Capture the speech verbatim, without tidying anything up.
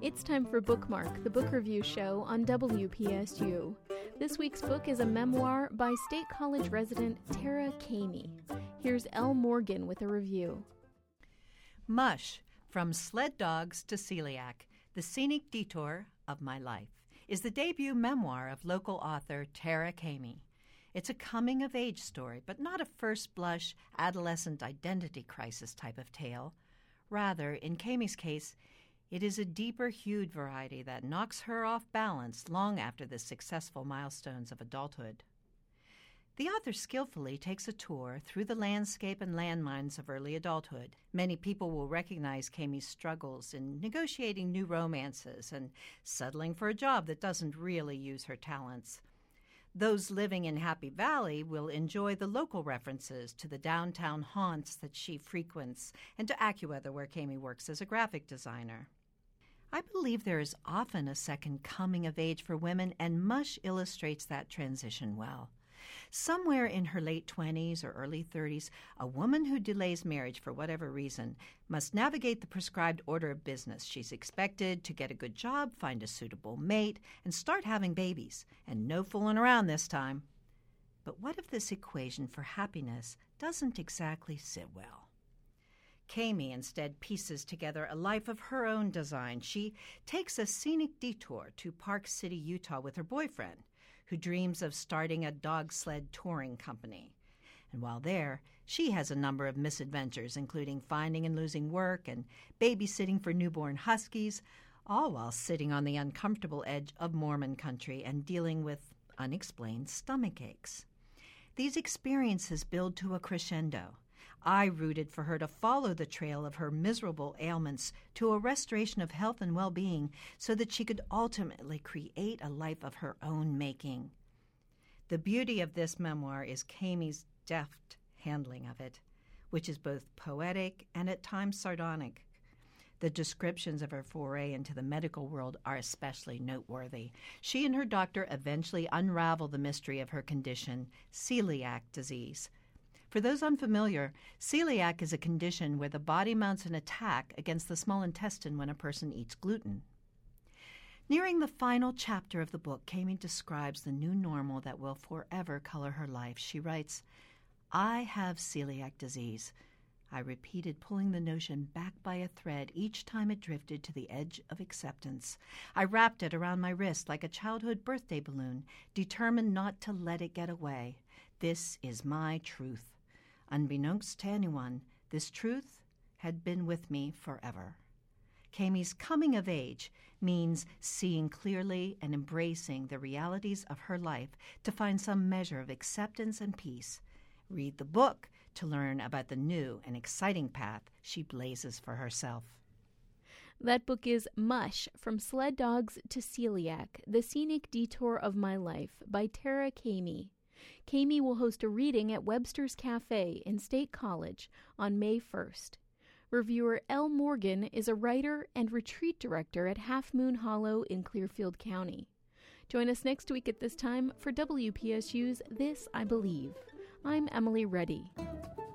It's time for Bookmark, the book review show on W P S U. This week's book is a memoir by State College resident Tara Kamey. Here's Elle Morgan with a review. Mush, From Sled Dogs to Celiac, The Scenic Detour of My Life, is the debut memoir of local author Tara Kamey. It's a coming-of-age story, but not a first-blush adolescent identity crisis type of tale. Rather, in Kamey's case, it is a deeper-hued variety that knocks her off balance long after the successful milestones of adulthood. The author skillfully takes a tour through the landscape and landmines of early adulthood. Many people will recognize Kamey's struggles in negotiating new romances and settling for a job that doesn't really use her talents. Those living in Happy Valley will enjoy the local references to the downtown haunts that she frequents and to AccuWeather, where Kamey works as a graphic designer. I believe there is often a second coming of age for women, and Mush illustrates that transition well. Somewhere in her late twenties or early thirties, a woman who delays marriage for whatever reason must navigate the prescribed order of business. She's expected to get a good job, find a suitable mate, and start having babies. And no fooling around this time. But what if this equation for happiness doesn't exactly sit well? Kamey instead pieces together a life of her own design. She takes a scenic detour to Park City, Utah with her boyfriend, who dreams of starting a dog sled touring company. And while there, she has a number of misadventures, including finding and losing work and babysitting for newborn huskies, all while sitting on the uncomfortable edge of Mormon country and dealing with unexplained stomach aches. These experiences build to a crescendo. I rooted for her to follow the trail of her miserable ailments to a restoration of health and well-being so that she could ultimately create a life of her own making. The beauty of this memoir is Kamey's deft handling of it, which is both poetic and at times sardonic. The descriptions of her foray into the medical world are especially noteworthy. She and her doctor eventually unravel the mystery of her condition, celiac disease. For those unfamiliar, celiac is a condition where the body mounts an attack against the small intestine when a person eats gluten. Nearing the final chapter of the book, Kamey describes the new normal that will forever color her life. She writes, "I have celiac disease." I repeated, pulling the notion back by a thread each time it drifted to the edge of acceptance. I wrapped it around my wrist like a childhood birthday balloon, determined not to let it get away. This is my truth. Unbeknownst to anyone, this truth had been with me forever. Kamey's coming of age means seeing clearly and embracing the realities of her life to find some measure of acceptance and peace. Read the book to learn about the new and exciting path she blazes for herself. That book is Mush, From Sled Dogs to Celiac, The Scenic Detour of My Life by Tara Kamey. Kamey will host a reading at Webster's Cafe in State College on May first. Reviewer Elle Morgan is a writer and retreat director at Half Moon Hollow in Clearfield County. Join us next week at this time for W P S U's This I Believe. I'm Emily Reddy.